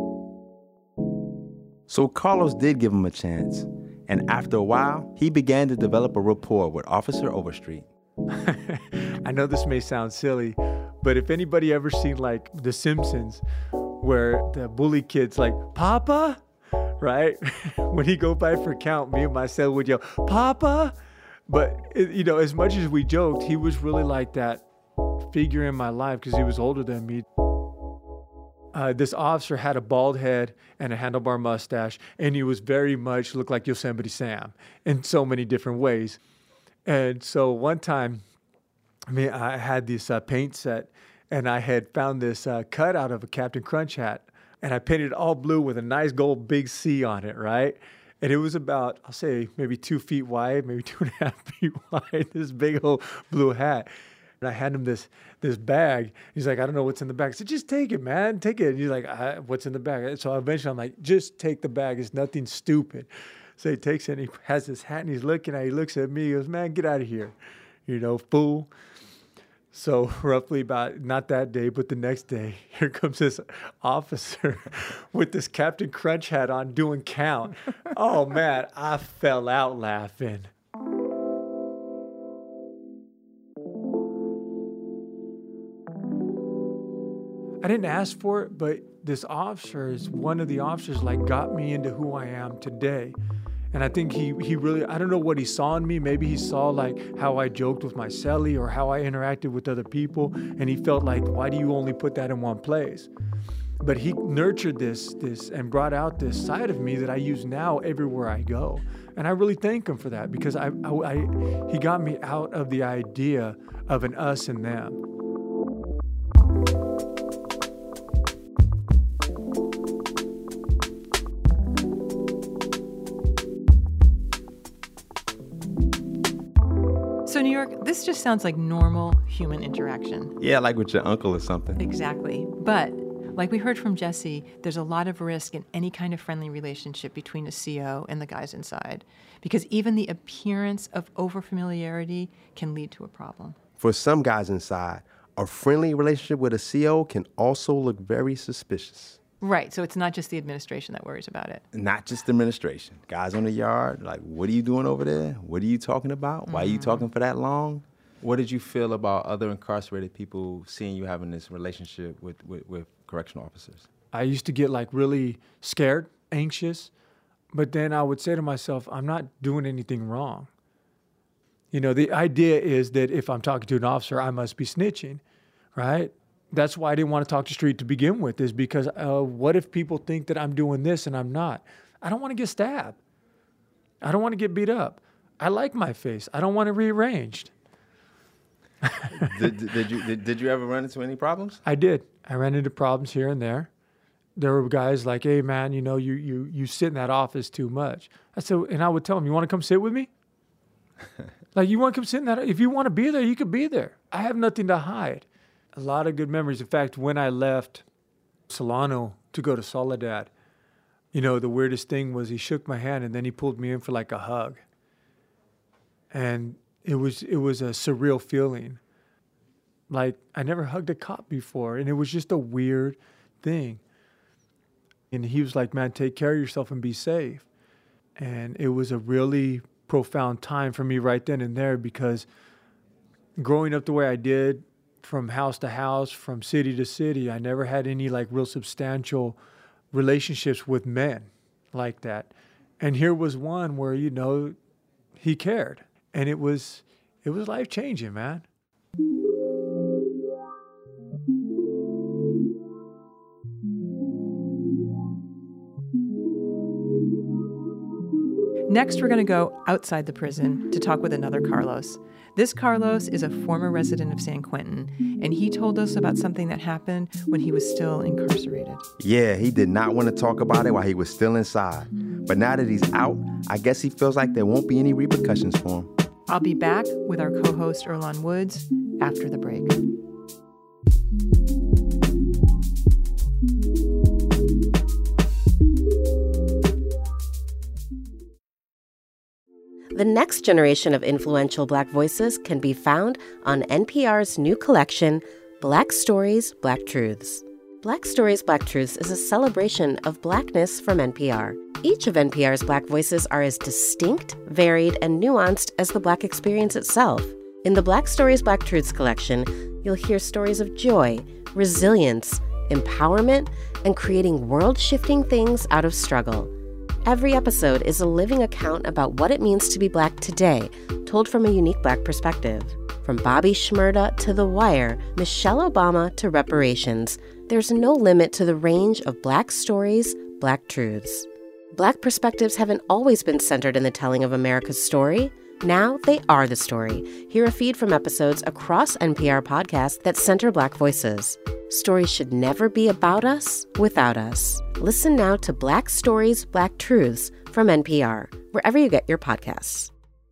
So Carlos did give him a chance. And after a while, he began to develop a rapport with Officer Overstreet. I know this may sound silly, but if anybody ever seen like The Simpsons, where the bully kid's like, Papa? Right? When he go by for count, me and Marcel would yell, Papa? But, it, you know, as much as we joked, he was really like that figure in my life because he was older than me. Uh, this officer had a bald head and a handlebar mustache, and he was very much looked like Yosemite Sam in so many different ways. And so one time, I mean, I had this uh, paint set, and I had found this uh, cut out of a Captain Crunch hat, and I painted it all blue with a nice gold big C on it, right? And it was about, I'll say, maybe two feet wide, maybe two and a half feet wide, this big old blue hat. And I had him this this bag. He's like, I don't know what's in the bag. I said, just take it, man. Take it. And he's like, I, what's in the bag? So eventually I'm like, just take the bag. It's nothing stupid. So he takes it and he has his hat and he's looking at it. He looks at me. He goes, man, get out of here. You know, fool. So roughly about, not that day, but the next day, here comes this officer with this Captain Crunch hat on doing count. Oh, man, I fell out laughing. I didn't ask for it, but this officer is one of the officers like got me into who I am today. And I think he he really, I don't know what he saw in me. Maybe he saw like how I joked with my cellie or how I interacted with other people. And he felt like, why do you only put that in one place? But he nurtured this, this and brought out this side of me that I use now everywhere I go. And I really thank him for that because I, I, I he got me out of the idea of an us and them. So, New York, this just sounds like normal human interaction. Yeah, like with your uncle or something. Exactly. But like we heard from Jesse, there's a lot of risk in any kind of friendly relationship between a C O and the guys inside, because even the appearance of overfamiliarity can lead to a problem. For some guys inside, a friendly relationship with a C O can also look very suspicious. Right. So it's not just the administration that worries about it. Not just the administration. Guys on the yard, like, what are you doing over there? What are you talking about? Why are you talking for that long? What did you feel about other incarcerated people seeing you having this relationship with, with, with correctional officers? I used to get like really scared, anxious, but then I would say to myself, I'm not doing anything wrong. You know, the idea is that if I'm talking to an officer, I must be snitching, right? That's why I didn't want to talk to street to begin with, is because uh, what if people think that I'm doing this and I'm not? I don't want to get stabbed. I don't want to get beat up. I like my face. I don't want it rearranged. did, did, you, did, did you ever run into any problems? I did. I ran into problems here and there. There were guys like, hey, man, you know, you you you sit in that office too much. I said, and I would tell them, you want to come sit with me? Like, you want to come sit in that? If you want to be there, you could be there. I have nothing to hide. A lot of good memories. In fact, when I left Solano to go to Soledad, you know, the weirdest thing was he shook my hand and then he pulled me in for like a hug. And it was it was a surreal feeling. Like, I never hugged a cop before, and it was just a weird thing. And he was like, man, take care of yourself and be safe. And it was a really profound time for me right then and there, because growing up the way I did, from house to house, from city to city, I never had any like real substantial relationships with men like that. And here was one where, you know, he cared. And it was it was life-changing, man. Next, we're going to go outside the prison to talk with another Carlos. This Carlos is a former resident of San Quentin, and he told us about something that happened when he was still incarcerated. Yeah, he did not want to talk about it while he was still inside. But now that he's out, I guess he feels like there won't be any repercussions for him. I'll be back with our co-host Earlonne Woods after the break. The next generation of influential Black voices can be found on N P R's new collection, Black Stories, Black Truths. Black Stories, Black Truths is a celebration of Blackness from N P R. Each of N P R's Black voices are as distinct, varied, and nuanced as the Black experience itself. In the Black Stories, Black Truths collection, you'll hear stories of joy, resilience, empowerment, and creating world-shifting things out of struggle. Every episode is a living account about what it means to be Black today, told from a unique Black perspective. From Bobby Shmurda to The Wire, Michelle Obama to reparations, there's no limit to the range of Black stories, Black truths. Black perspectives haven't always been centered in the telling of America's story. Now they are the story. Hear a feed from episodes across N P R podcasts that center Black voices. Stories should never be about us without us. Listen now to Black Stories, Black Truths from N P R, wherever you get your podcasts.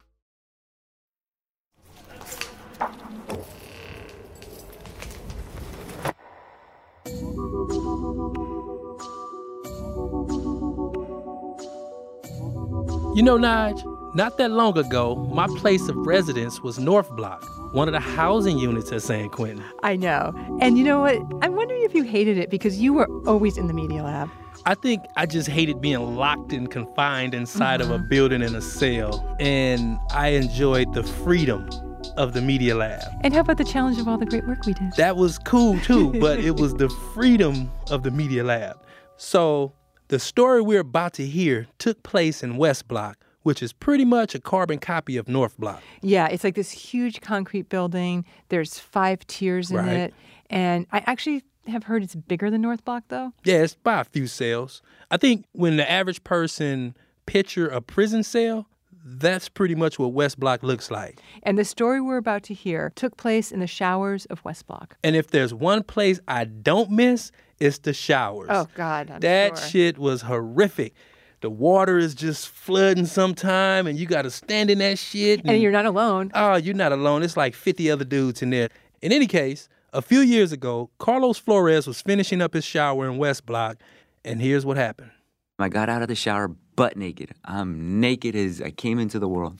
You know, Nige, not that long ago, my place of residence was North Block, one of the housing units at San Quentin. I know. And you know what? I'm wondering if you hated it because you were always in the Media Lab. I think I just hated being locked and confined inside Mm-hmm. of a building in a cell. And I enjoyed the freedom of the Media Lab. And how about the challenge of all the great work we did? That was cool too, but it was the freedom of the Media Lab. So the story we're about to hear took place in West Block, which is pretty much a carbon copy of North Block. Yeah, it's like this huge concrete building. There's five tiers in Right. it. And I actually have heard it's bigger than North Block, though. Yeah, it's by a few cells. I think when the average person picture a prison cell, that's pretty much what West Block looks like. And the story we're about to hear took place in the showers of West Block. And if there's one place I don't miss, it's the showers. Oh, God, I'm That sure. shit was horrific. The water is just flooding sometime, and you got to stand in that shit. And you're not alone. Oh, you're not alone. It's like fifty other dudes in there. In any case, a few years ago, Carlos Flores was finishing up his shower in West Block, and here's what happened. I got out of the shower butt naked. I'm naked as I came into the world.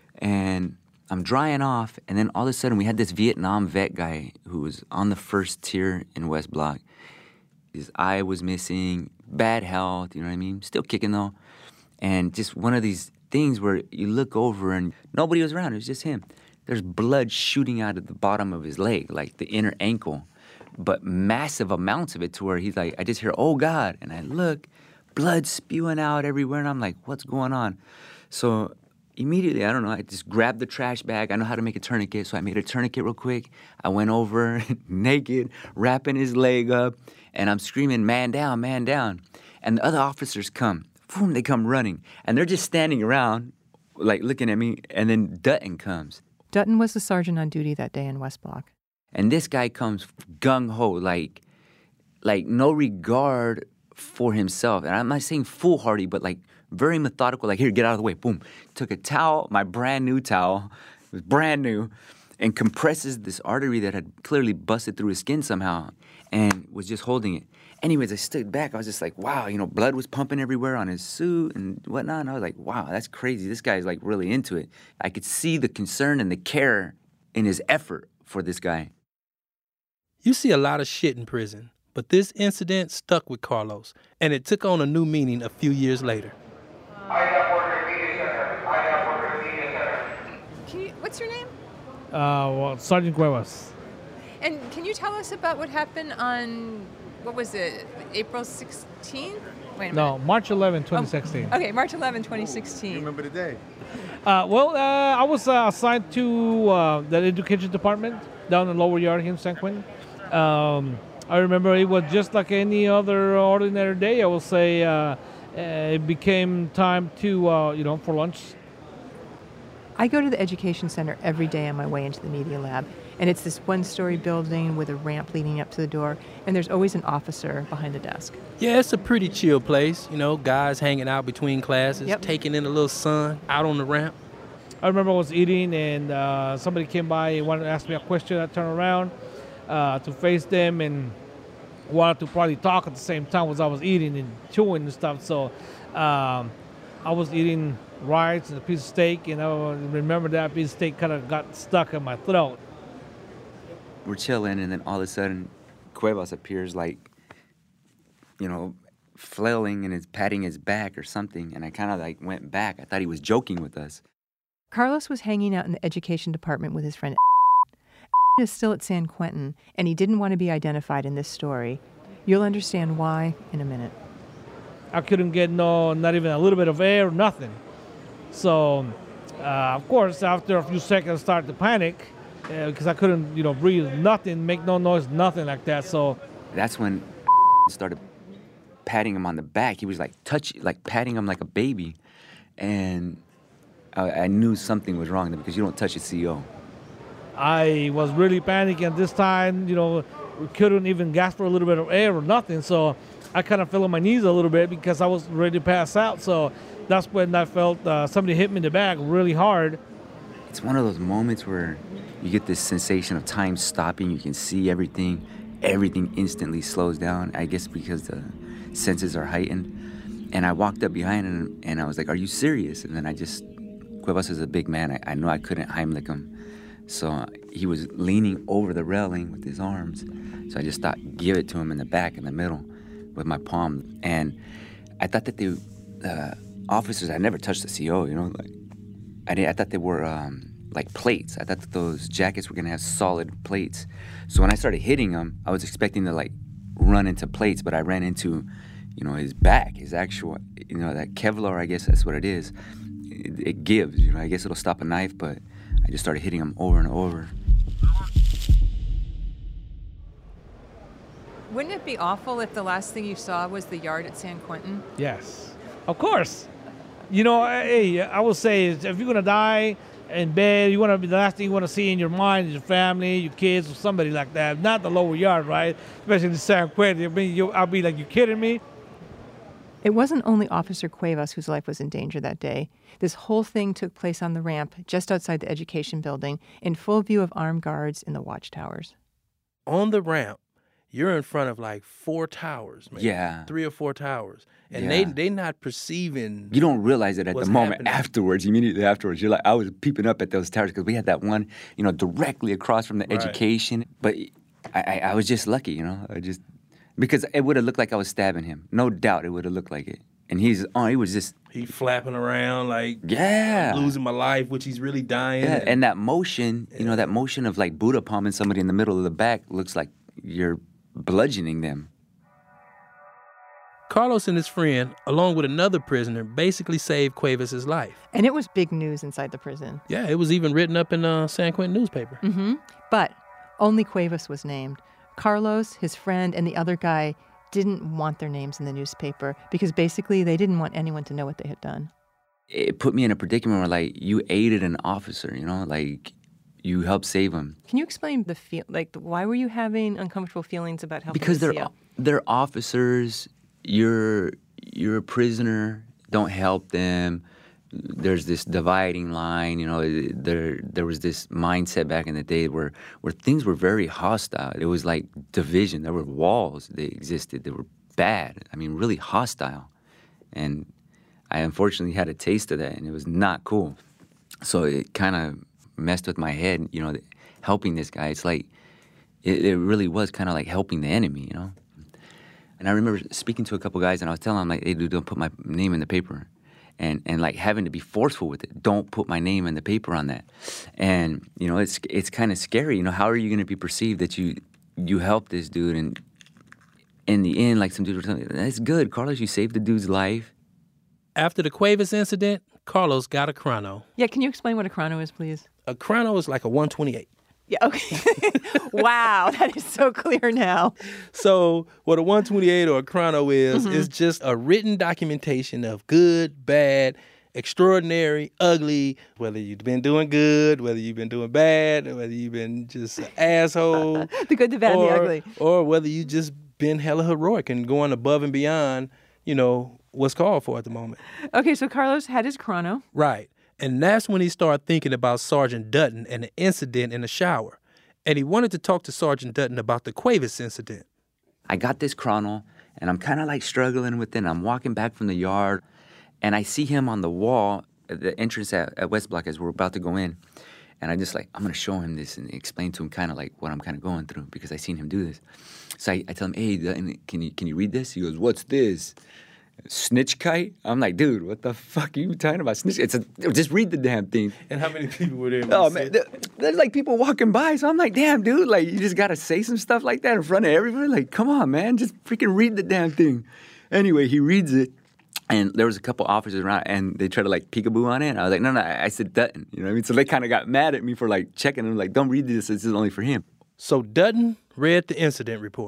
And I'm drying off, and then all of a sudden we had this Vietnam vet guy who was on the first tier in West Block. His eye was missing, bad health, you know what I mean? Still kicking though. And just one of these things where you look over and nobody was around, it was just him. There's blood shooting out of the bottom of his leg, like the inner ankle, but massive amounts of it to where he's like, I just hear, oh God. And I look, blood spewing out everywhere, and I'm like, what's going on? So immediately, I don't know, I just grabbed the trash bag. I know how to make a tourniquet, so I made a tourniquet real quick. I went over naked, wrapping his leg up, and I'm screaming, man down, man down. And the other officers come. Boom, they come running. And they're just standing around, like looking at me, and then Dutton comes. Dutton was the sergeant on duty that day in West Block. And this guy comes gung-ho, like, like no regard for himself. And I'm not saying foolhardy, but like very methodical, like, here, get out of the way, boom. Took a towel, my brand new towel, it was brand new, and compresses this artery that had clearly busted through his skin somehow and was just holding it. Anyways, I stood back. I was just like, wow, you know, blood was pumping everywhere on his suit and whatnot. And I was like, wow, that's crazy. This guy's like really into it. I could see the concern and the care in his effort for this guy. You see a lot of shit in prison, but this incident stuck with Carlos, and it took on a new meaning a few years later. Can you, what's your name? Uh, well, Sergeant Cuevas. And can you tell us about what happened on, what was it, April sixteenth? Wait a minute. No, March eleventh, twenty sixteen. Okay, March eleventh, twenty sixteen. You remember the day? Uh, well, uh, I was uh, assigned to uh, the education department down in Lower Yard here in San Quentin. Um, I remember it was just like any other ordinary day. I will say uh, it became time to, uh, you know, for lunch. I go to the education center every day on my way into the media lab, and it's this one-story building with a ramp leading up to the door, and there's always an officer behind the desk. Yeah, it's a pretty chill place. You know, guys hanging out between classes, Yep. taking in a little sun out on the ramp. I remember I was eating, and uh, somebody came by and wanted to ask me a question. I turned around uh, to face them and wanted to probably talk at the same time as I was eating and chewing and stuff. So um, I was eating rice and a piece of steak, and I remember that piece of steak kind of got stuck in my throat. We're chilling, and then all of a sudden, Cuevas appears like, you know, flailing and is patting his back or something. And I kind of like went back. I thought he was joking with us. Carlos was hanging out in the education department with his friend is still at San Quentin, and he didn't want to be identified in this story. You'll understand why in a minute. I couldn't get no, not even a little bit of air, nothing. So, uh, of course, after a few seconds, I started to panic uh, because I couldn't, you know, breathe, nothing, make no noise, nothing like that. So That's when started patting him on the back. He was like touch, like patting him like a baby. And I, I knew something was wrong because you don't touch a C O. I was really panicking at this time. You know, we couldn't even gasp for a little bit of air or nothing. So I kind of fell on my knees a little bit because I was ready to pass out. So that's when I felt uh, somebody hit me in the back really hard. It's one of those moments where you get this sensation of time stopping. You can see everything. Everything instantly slows down, I guess because the senses are heightened. And I walked up behind him, and I was like, are you serious? And then I just, Cuevas is a big man. I, I know I couldn't Heimlich him. So uh, he was leaning over the railing with his arms. So I just thought, give it to him in the back, in the middle, with my palm. And I thought that the uh, officers, I never touched the C O, you know, like, I, didn't, I thought they were um, like plates. I thought that those jackets were gonna have solid plates. So when I started hitting him, I was expecting to like run into plates, but I ran into, you know, his back, his actual, you know, that Kevlar, I guess that's what it is. It, it gives, you know, I guess it'll stop a knife, but I just started hitting him over and over. Wouldn't it be awful if the last thing you saw was the yard at San Quentin? Yes, of course. You know, hey, I will say, if you're going to die in bed, you want to be the last thing you want to see in your mind is your family, your kids, or somebody like that. Not the lower yard, right? Especially in San Quentin. I mean, you, I'll be like, you kidding me? It wasn't only Officer Cuevas whose life was in danger that day. This whole thing took place on the ramp just outside the education building in full view of armed guards in the watchtowers. On the ramp, you're in front of like four towers, man. Yeah. Three or four towers. And Yeah. they they not perceiving. You don't realize it at what's the moment. happening. Afterwards, immediately afterwards, you're like, I was peeping up at those towers because we had that one, you know, directly across from the Right. education. But I, I, I was just lucky, you know, I just because it would have looked like I was stabbing him. No doubt, it would have looked like it. And he's oh, he was just He flapping around like, yeah, I'm losing my life, which he's really dying. yeah. and- And that motion, you know, that motion of like Buddha palming somebody in the middle of the back looks like you're bludgeoning them. Carlos and his friend, along with another prisoner, basically saved Cuevas' life. And it was big news inside the prison. Yeah, it was even written up in a San Quentin newspaper. Mm-hmm. But only Cuevas was named. Carlos, his friend, and the other guy didn't want their names in the newspaper because basically they didn't want anyone to know what they had done. It put me in a predicament where like you aided an officer, you know, like you helped save him. Can you explain the feel? Like, why were you having uncomfortable feelings about helping Because the they're C O? they're officers. You're you're a prisoner. Don't help them. There's this dividing line. You know, there there was this mindset back in the day where where things were very hostile. It was like division. There were walls. They existed. They were bad. I mean, really hostile. And I unfortunately had a taste of that, and it was not cool. So it kind of messed with my head. You know, helping this guy. It's like it, it really was kind of like helping the enemy. You know. And I remember speaking to a couple guys, and I was telling them, like, hey, dude, don't put my name in the paper. And and like having to be forceful with it. Don't put my name in the paper on that. And, you know, it's it's kind of scary. You know, how are you going to be perceived that you you helped this dude? And in the end, like some dudes were telling me, that's good, Carlos, you saved the dude's life. After the Cuevas incident, Carlos got a chrono. Yeah, can you explain what a chrono is, please? A chrono is like a one twenty-eight. Yeah, okay. Wow, that is so clear now. So what a one twenty-eight or a chrono is, Mhm. is just a written documentation of good, bad, extraordinary, ugly, whether you've been doing good, whether you've been doing bad, or whether you've been just an asshole. The good, the bad, and the or, ugly. Or whether you just been hella heroic and going above and beyond, you know, what's called for at the moment. Okay, so Carlos had his chrono. Right. And that's when he started thinking about Sergeant Dutton and the incident in the shower. And he wanted to talk to Sergeant Dutton about the Cuevas incident. I got this chrono, and I'm kind of like struggling with it. I'm walking back from the yard, and I see him on the wall at the entrance at, at West Block as we're about to go in. And I just like, I'm going to show him this and explain to him kind of like what I'm kind of going through because I seen him do this. So I, I tell him, hey, Dutton, can you, can you read this? He goes, what's this? Snitch kite? I'm like, dude, what the fuck are you talking about? Snitch? It's a, just read the damn thing. And how many people were there? Oh, man, there- there's like people walking by, so I'm like, damn, dude, like, you just gotta say some stuff like that in front of everybody? Like, come on, man, just freaking read the damn thing. Anyway, he reads it, and there was a couple officers around, and they tried to, like, peekaboo on it, and I was like, no, no, I said Dutton, you know what I mean? So they kind of got mad at me for, like, checking, and like, don't read this, this is only for him. So Dutton read the incident report.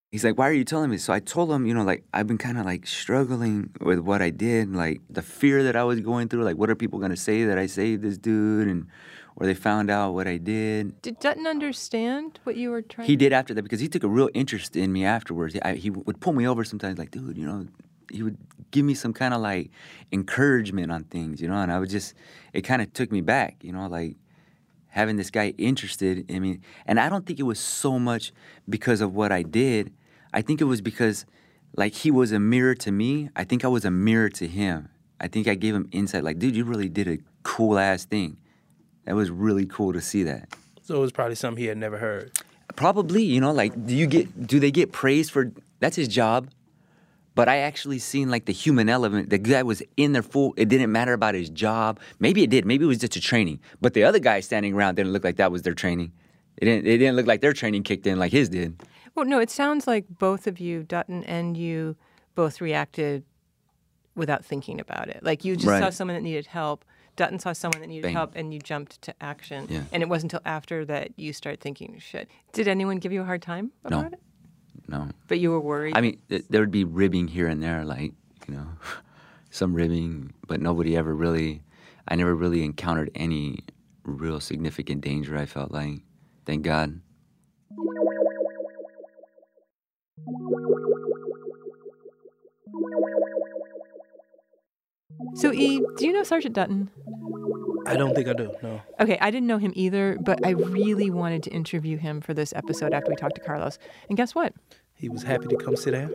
He's like, why are you telling me? So I told him, you know, like, I've been kind of like struggling with what I did, like the fear that I was going through. Like, what are people going to say that I saved this dude? And, or they found out what I did. Did Dutton understand what you were trying He to did after that because he took a real interest in me afterwards. I, he would pull me over sometimes, like, dude, you know, he would give me some kind of like encouragement on things, you know, and I would just, it kind of took me back, you know, like having this guy interested in me. And I don't think it was so much because of what I did. I think it was because, like, he was a mirror to me. I think I was a mirror to him. I think I gave him insight, like, dude, you really did a cool-ass thing. That was really cool to see that. So it was probably something he had never heard. Probably, you know, like, do you get, do they get praised for, that's his job. But I actually seen, like, the human element. The guy was in there full, it didn't matter about his job. Maybe it did, maybe it was just a training. But the other guy standing around didn't look like that was their training. It didn't, it didn't look like their training kicked in like his did. Well, no, it sounds like both of you, Dutton and you, both reacted without thinking about it. Like, you just Right. saw someone that needed help. Dutton saw someone that needed Bang. help, and you jumped to action. Yeah. And it wasn't until after that you started thinking, shit. Did anyone give you a hard time about No. it? No. But you were worried? I mean, th- there would be ribbing here and there, like, you know, some ribbing, but nobody ever really, I never really encountered any real significant danger, I felt like. Thank God. So, E, do you know Sergeant Dutton? I don't think I do, no. Okay, I didn't know him either, but I really wanted to interview him for this episode after we talked to Carlos. And guess what? He was happy to come sit down.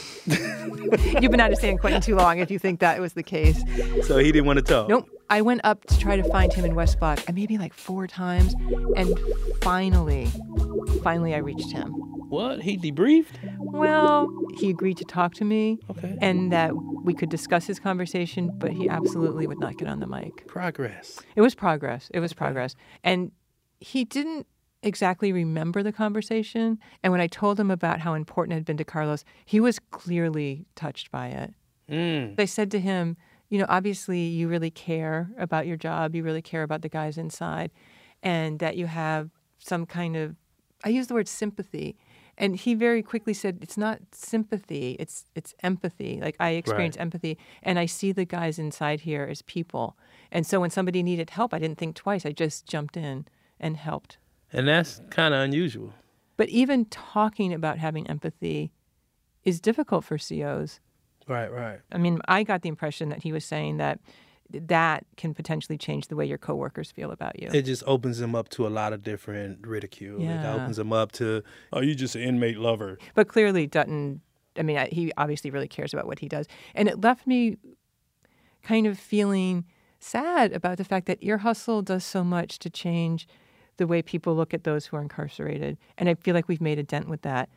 You've been out of San Quentin too long if you think that was the case. So he didn't want to talk? Nope. I went up to try to find him in West Block, uh, maybe like four times, and finally, finally I reached him. What? He debriefed? Well, he agreed to talk to me, Okay. and that we could discuss his conversation, but he absolutely would not get on the mic. Progress. It was progress. It was progress. And he didn't exactly remember the conversation. And when I told him about how important it had been to Carlos, he was clearly touched by it. Mm. I said to him, you know, obviously you really care about your job. You really care about the guys inside, and that you have some kind of, I use the word sympathy. And he very quickly said, it's not sympathy, it's it's empathy. Like, I experience Right. empathy, and I see the guys inside here as people. And so when somebody needed help, I didn't think twice. I just jumped in and helped. And that's kind of unusual. But even talking about having empathy is difficult for C Os. Right, right. I mean, I got the impression that he was saying that that can potentially change the way your coworkers feel about you. It just opens them up to a lot of different ridicule. Yeah. It opens them up to, oh, you just an inmate lover. But clearly Dutton, I mean, I- he obviously really cares about what he does. And it left me kind of feeling sad about the fact that Ear Hustle does so much to change the way people look at those who are incarcerated. And I feel like we've made a dent with that.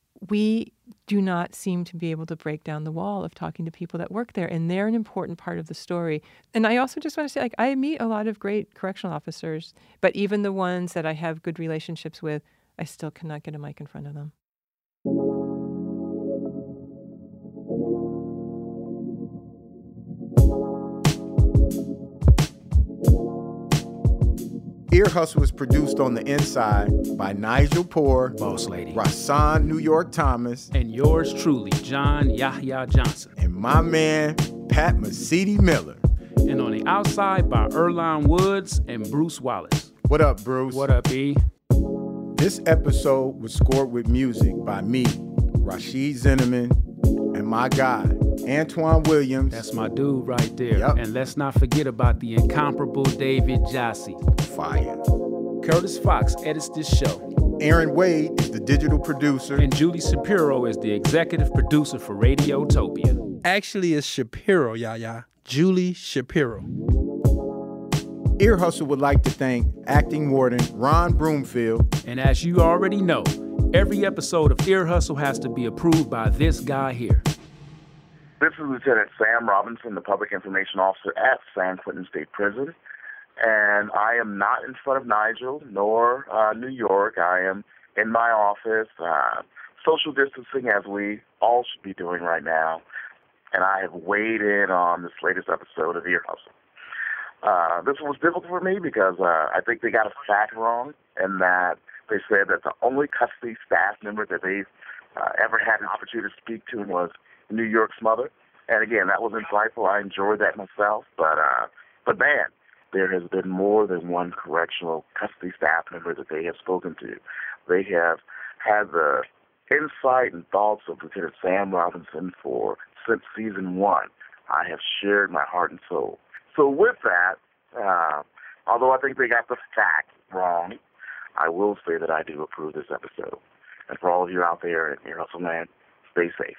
We do not seem to be able to break down the wall of talking to people that work there, and they're an important part of the story. And I also just want to say, like, I meet a lot of great correctional officers, but even the ones that I have good relationships with, I still cannot get a mic in front of them. Ear Hustle is produced on the inside by Nigel Poor, Boss Lady, Rasan New York Thomas, and yours truly, John Yahya Johnson, and my man, Pat Mesiti Miller. And on the outside by Earlonne Woods and Bruce Wallace. What up, Bruce? What up, E? This episode was scored with music by me, Rashid Zinnerman, and my guy, Antoine Williams. That's my dude right there. Yep. And let's not forget about the incomparable David Jassy. Fire. Curtis Fox edits this show. Aaron Wade is the digital producer. And Julie Shapiro is the executive producer for Radiotopia. Actually, it's Shapiro, Yaya. Julie Shapiro. Ear Hustle would like to thank acting warden Ron Broomfield. And as you already know, every episode of Ear Hustle has to be approved by this guy here. This is Lieutenant Sam Robinson, the Public Information Officer at San Quentin State Prison. And I am not in front of Nigel nor uh, New York. I am in my office, uh, social distancing as we all should be doing right now. And I have weighed in on this latest episode of Ear Hustle. Uh, this was difficult for me because uh, I think they got a fact wrong in that they said that the only custody staff member that they've uh, ever had an opportunity to speak to was New York's mother. And again, that was insightful. I enjoyed that myself. But, uh, but man, there has been more than one correctional custody staff member that they have spoken to. They have had the insight and thoughts of Lieutenant Sam Robinson for since season one. I have shared my heart and soul. So with that, uh, although I think they got the fact wrong, I will say that I do approve this episode. And for all of you out there in Ear Hustle Land, stay safe.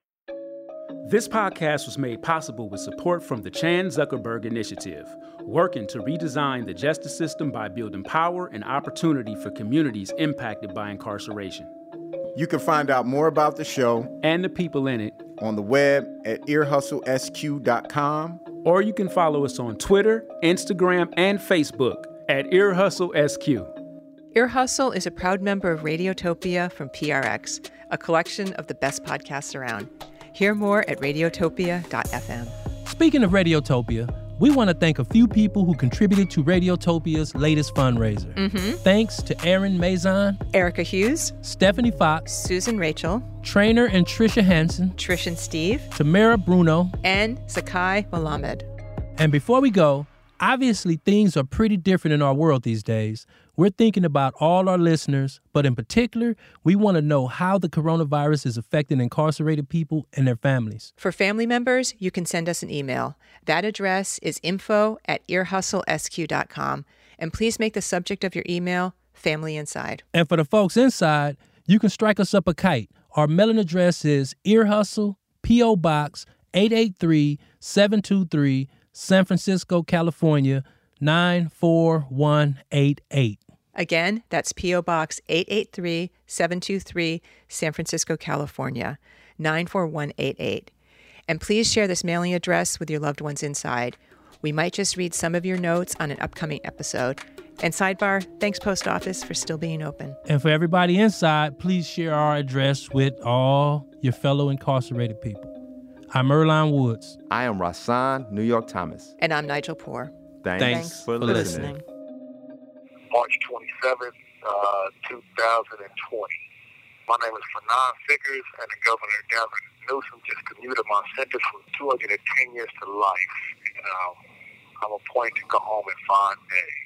This podcast was made possible with support from the Chan Zuckerberg Initiative, working to redesign the justice system by building power and opportunity for communities impacted by incarceration. You can find out more about the show and the people in it on the web at ear hustle s q dot com. Or you can follow us on Twitter, Instagram, and Facebook at Ear Hustle S Q. Ear Hustle is a proud member of Radiotopia from P R X, a collection of the best podcasts around. Hear more at radiotopia dot f m. Speaking of Radiotopia, we want to thank a few people who contributed to Radiotopia's latest fundraiser. Mm-hmm. Thanks to Aaron Mazon, Erica Hughes, Stephanie Fox, Susan Rachel, Trainer and Trisha Hansen, Trish and Steve, Tamara Bruno, and Sakai Malamed. And before we go, obviously things are pretty different in our world these days. We're thinking about all our listeners, but in particular, we want to know how the coronavirus is affecting incarcerated people and their families. For family members, you can send us an email. That address is info at ear hustle s q dot com. And please make the subject of your email Family Inside. And for the folks inside, you can strike us up a kite. Our mailing address is Ear Hustle, P O. Box eight eight three, seven two three, San Francisco, California, nine four one eight eight. Again, that's P O. Box eight eight three, seven two three, San Francisco, California, nine four one eight eight. And please share this mailing address with your loved ones inside. We might just read some of your notes on an upcoming episode. And sidebar, thanks Post Office for still being open. And for everybody inside, please share our address with all your fellow incarcerated people. I'm Earlonne Woods. I am Rasan New York Thomas. And I'm Nigel Poor. Thanks, Thanks for, for listening. listening. March twenty-seventh, uh, two thousand twenty. My name is Fanon Figures, and the Governor, Gavin Newsom, just commuted my sentence from two hundred ten years to life. And um, I'm appointed to go home in five days.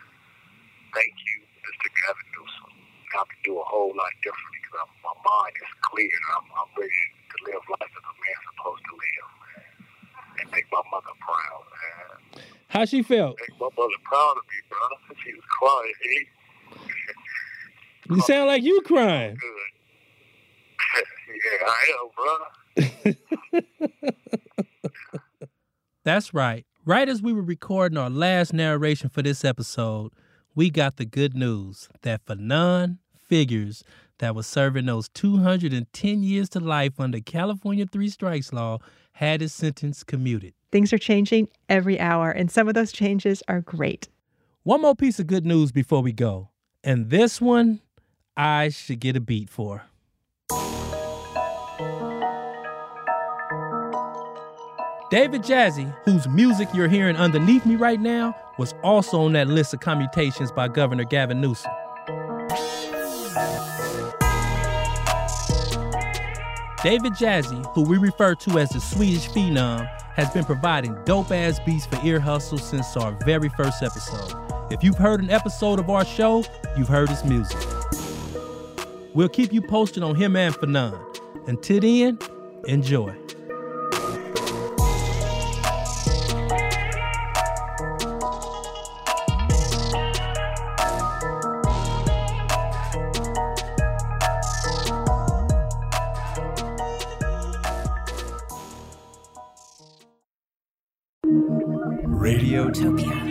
Thank you, Mister Gavin Newsom. I can do a whole lot differently because my mind is clear, and I'm, I'm ready to live life as a man's supposed to live and make my mother proud, man. How she felt? Make my mother proud of me, brother. She was crying. Hey. You sound like you crying. Good. Yeah, I am, brother. That's right. Right as we were recording our last narration for this episode, we got the good news that Fanon Figures, that was serving those two hundred ten years to life under California Three Strikes Law, had his sentence commuted. Things are changing every hour, and some of those changes are great. One more piece of good news before we go, and this one I should get a beat for. David Jassy, whose music you're hearing underneath me right now, was also on that list of commutations by Governor Gavin Newsom. David Jassy, who we refer to as the Swedish Phenom, has been providing dope-ass beats for Ear Hustle since our very first episode. If you've heard an episode of our show, you've heard his music. We'll keep you posted on him and Fanon. Until then, enjoy. Radiotopia.